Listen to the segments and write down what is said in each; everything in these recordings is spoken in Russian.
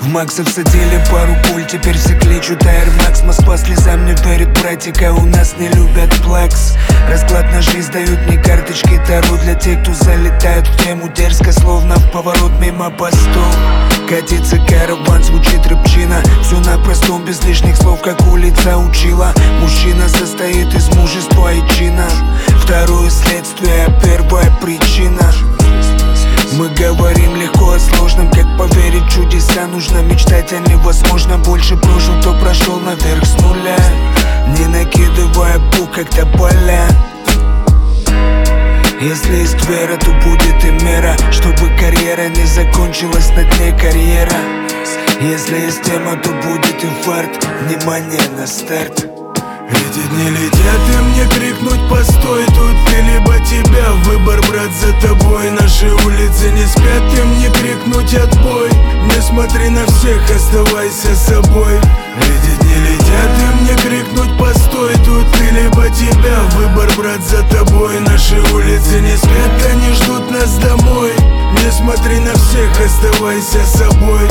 Макса всадили пару пуль, теперь все кличут Air Max. Москва слезам не верит, братика, у нас не любят плакс. Расклад на жизнь дают мне карточки Таро для тех, кто залетают в тему дерзко, словно в поворот мимо постов. Катится караван, звучит рыбчина, все на простом, без лишних слов, как улица учила. Мужчина состоит из мужества и чина, второе следствие, а первая причина. Мы говорим легко о сложном, как поверить в чудеса. Нужно мечтать о невозможном, больше прожил, кто прошел наверх с нуля, не накидывая пух, как тополя. Если есть вера, то будет и мера, чтобы карьера не закончилась на дне карьера. Если есть тема, то будет инфаркт. Внимание на старт. Эти дни летят, и мне крикнуть постой. Тут ты либо тебя, выбор, брат, за тобой. Наши улицы не спят, и мне крикнуть отбой. Не смотри на всех, оставайся собой. Эти дни летят, и мне крикнуть постой. Тут ты либо тебя, выбор, брат, за тобой. Наши улицы не спят, они ждут нас домой. Не смотри на всех, оставайся собой.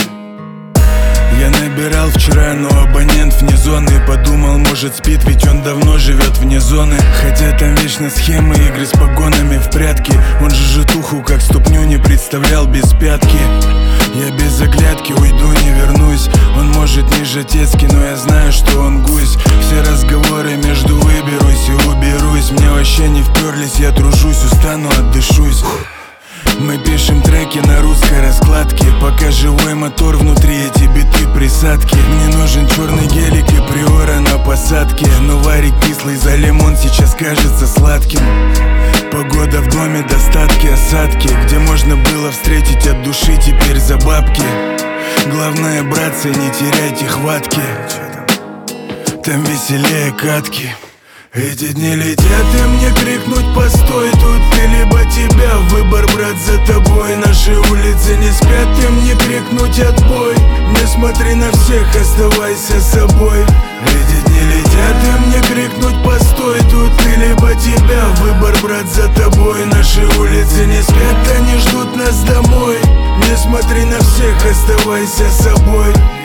Я набирал вчера, но абонент вне зоны. Подумал, может спит, ведь он давно живет вне зоны. Хотя там вечно схемы, игры с погонами в прятки. Он же житуху как ступню не представлял без пятки. Я без оглядки уйду, не вернусь. Он может не жатецкий, но я знаю, что он гусь. Все разговоры между выберусь и уберусь. Мне вообще не вперлись, я тружусь, устану, отдышусь. Мы пишем треки на русской раскладке, пока живой мотор внутри, эти биты присадки. Мне нужен черный гелик и приора на посадке. Но варик кислый за лимон сейчас кажется сладким. Погода в доме, достатки, осадки. Где можно было встретить от души, теперь за бабки. Главное, братцы, не теряйте хватки. Там веселее катки. Эти дни летят, и мне крикнуть постой. Тут ты либо тебя, выбор, брат, за тобой. Наши улицы не спят, и мне крикнуть отбой. Не смотри на всех, оставайся собой. Эти дни летят, и мне крикнуть постой. Тут ты либо тебя, выбор, брат, за тобой. Наши улицы не спят, они ждут нас домой. Не смотри на всех, оставайся собой.